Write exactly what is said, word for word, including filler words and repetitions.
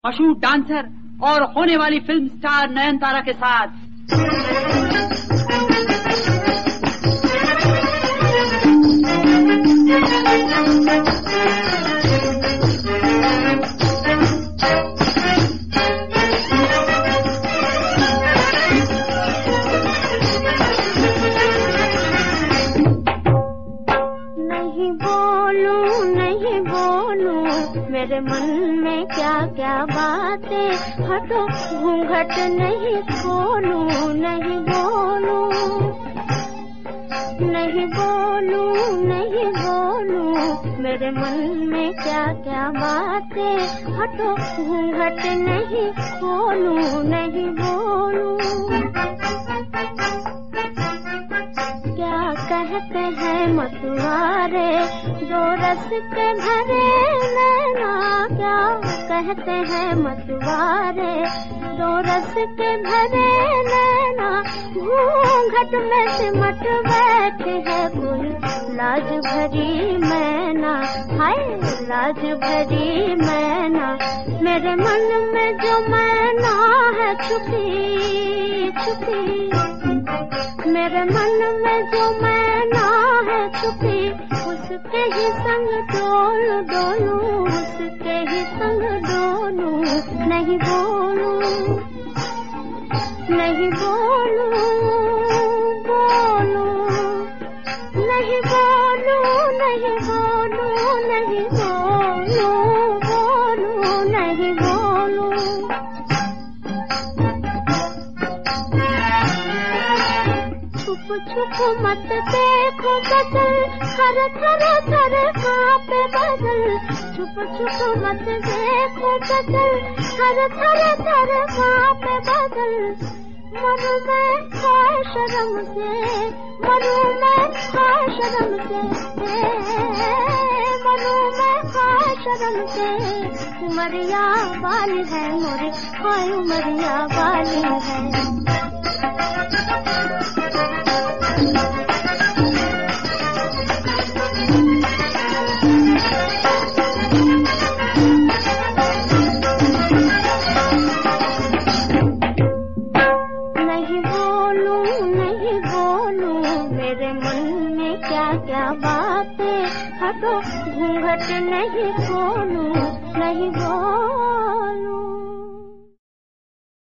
मशहूर डांसर और होने वाली फिल्म स्टार नयनतारा के साथ। नहीं बोलूं नहीं बोलूं मेरे मन में क्या क्या बातें, हटो घूंघट नहीं खोलूं नहीं बोलूं नहीं बोलूं नहीं बोलूं मेरे मन में क्या क्या बातें, हटो घूंघट नहीं खोलूं नहीं बोलूं। क्या कहते हैं मतवारे दो रस के भरे नैना, क्या कहते हैं मतवारे दो रस के भरे नैना, घूंघट में सिमट बैठे है कोई लाज भरी मैना, हाय लाज भरी मैना। मेरे मन में जो मैना है छुपी छुपी, मेरे मन में जो मैना है छुपी, उसके ही संग डोलूं डोलूं उसके ही संग डोलूं नहीं बोलूं नहीं बोलूं बोलूं नहीं बोलूं नहीं बोलूं नहीं बोलूं बोलूं नहीं बोलूं। छुप छुप मत देखो बदल, थर थर थर कांपे बदल, छुप छुप मत देखो बदल, थर थर थर कांपे बदल। मरूं मैं हाय शर्म से, मरूं मैं हाय शर्म से, मरूं मैं हाय शर्म से। उमरिया वाली है मोरी, हाय उमरिया वाली है। नहीं बोलूं नहीं बोलूं मेरे मन में क्या क्या बातें, हटो घूंघट नहीं खोलूं नहीं बोलूं।